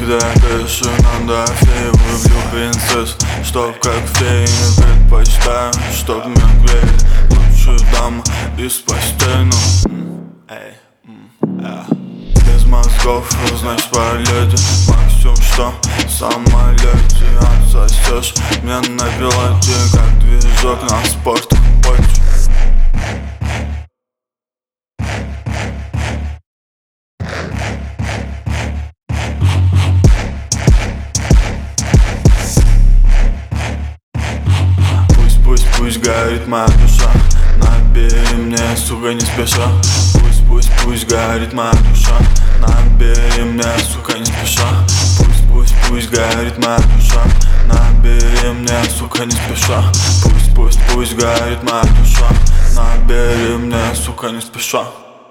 Когда крышу надо фею, люблю принцесс, чтоб как феи. Предпочитаю, чтоб меня грели лучшую даму из постели. Без мозгов, значит в полете. Максимум, что в самолете отсосешь мне на пилоте, как движок на спорт-поте. Пусть горит моя душа, набери мне, сука, не спеша. Пусть горит моя душа, набери мне, сука, не спеша. Пусть горит моя душа, набери мне, сука, не спеша. Пусть горит моя душа, набери мне, сука, не спеша.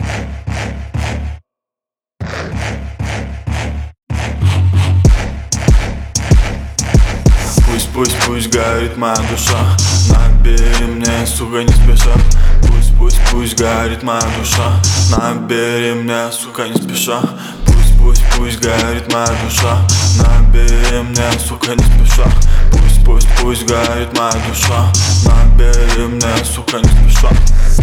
Пусть горит моя душа, набери мне, сука, не спеша. Пусть горит моя душа, набери мне, сука, не спеша. Пусть горит моя душа, набери мне, сука, не спеша. Пусть горит моя душа, набери мне, сука, не спеша.